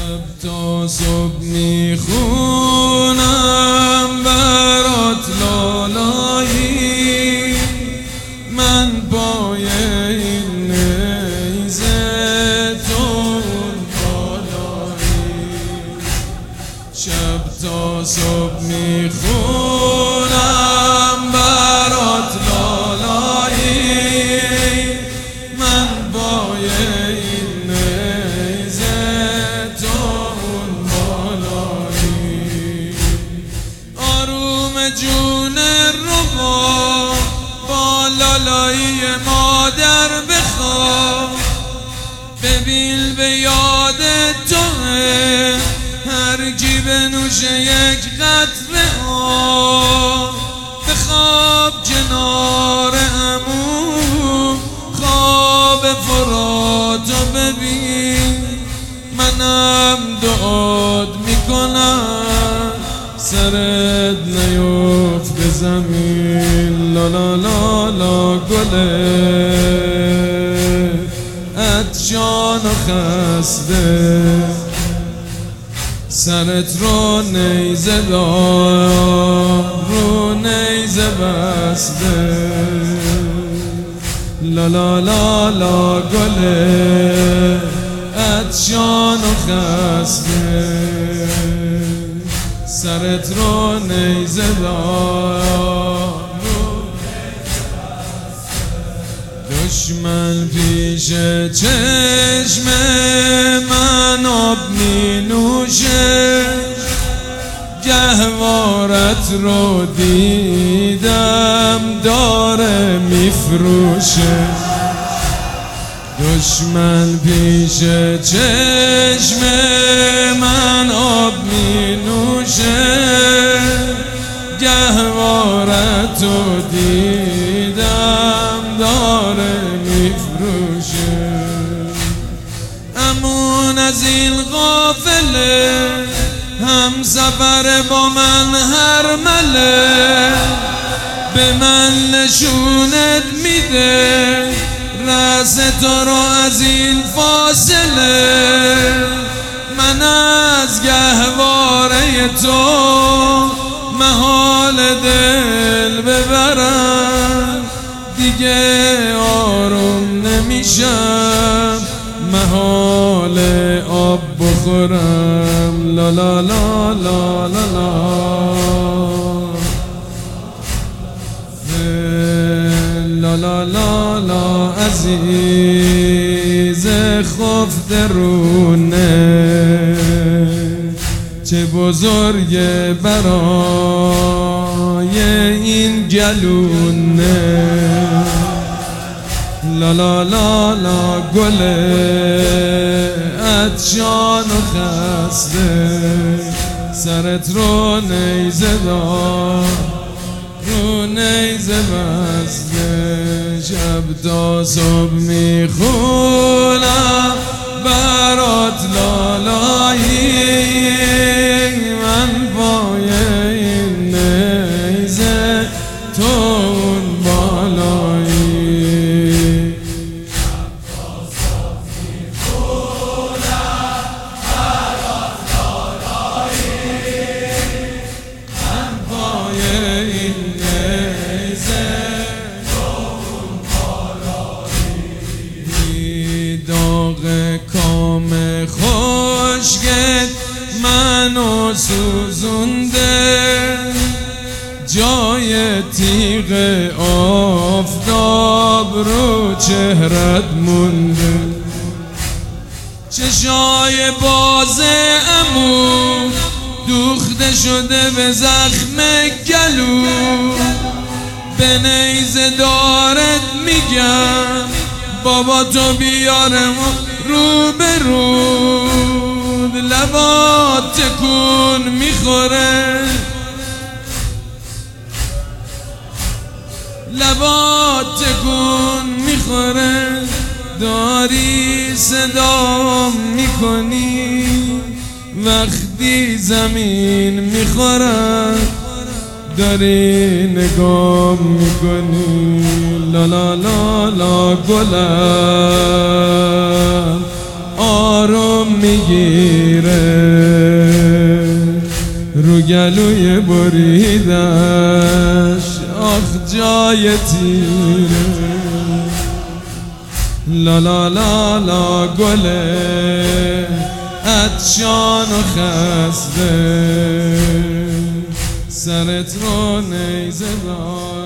شب تا صبح میخونم برات لالایی، من پای این نیزه تو بالایی. شب تا صبح میخونم برات لالایی، من پای این نیزه تو بالایی. آروم جون ربا با لالایی مادر بخواب، ببین به یاد توه هر کی بنوشه یک قطره آب. بخواب کنار عمو خواب فراتو ببین، منم دعات میکنم سرت نیفت به زمین. لا لا لا لا گله عطشان و خسته، سرت رو نیزه دار رو نیزه بسته. لا لا لا لا گله عطشان و خسته، سرت رو نیزه دار. دشمن پیش چشم من آب می نوشه، گهوارت رو دیدم داره میفروشه. دشمن پیش چشم من آب می نوشه، گهوارت رو دیدم داره میفروشه. امون از این قافله هم سفر با من هر مله، به من نشونت میده رأس تو رو از این فاصله. من از گهواره تو محال دل ببرم، دیگه آروم نمیشم محال آب بخورم. لا لا لا لا لا لا لا لا لا لا عزیز خفت رونه، چه بزرگه برای این گلونه. لا لا لا لا گله عطشان و خسته، سرت رو نیزه دار رو نیزه بسته. شب تا صبح میخونم برات لالایی، من پای این نیزه تو اون بالایی. شب تا صبح میخونم برات لالایی، من پای این نیزه تو اون بالایی. داغ کام خشکت منو سوزونده، جای تیغ آفتاب رو چهرت مونده. چشای باز عمو دوخته شده به زخم گلو، به نیزه دارت میگم بابا تو بیارم رو به رو. لبات تکون میخوره، لبات تکون میخوره، داری صدا میکنی وقتی زمین میخورد، داری نگاه میکنی. لا لا لا لا گلم آروم میگیره، رو گلوی بریدش آخ جای تیره. لا لا لا لا گله عطشان و خسته، سرت رو نیزه دار